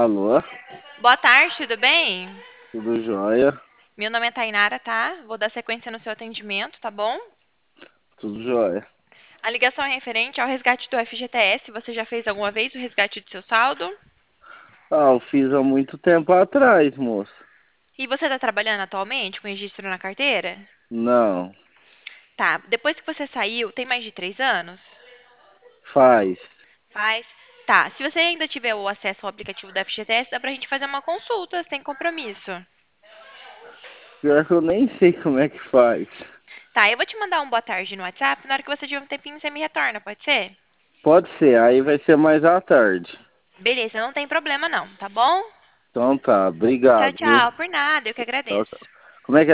Alô? Boa tarde, tudo bem? Tudo jóia? Meu nome é Tainara, tá? Vou dar sequência no seu atendimento, tá bom? Tudo jóia. A ligação é referente ao resgate do FGTS. Você já fez alguma vez o resgate do seu saldo? Eu fiz há muito tempo atrás, moço. E você está trabalhando atualmente com registro na carteira? Não, Tá. Depois que você saiu, tem mais de 3 anos? faz. Faz. Tá. Se você ainda tiver o acesso ao aplicativo do FGTS, dá pra gente fazer uma consulta, sem compromisso. Pior que eu nem sei como é que faz. Tá, eu vou te mandar um boa tarde no WhatsApp. Na hora que você tiver um tempinho, você me retorna, pode ser? Pode ser, aí vai ser mais à tarde. Beleza, não tem problema não, tá bom? Então tá, Tchau, obrigado, viu? tchau. Por nada, eu que Tchau, agradeço. tchau. Como é que é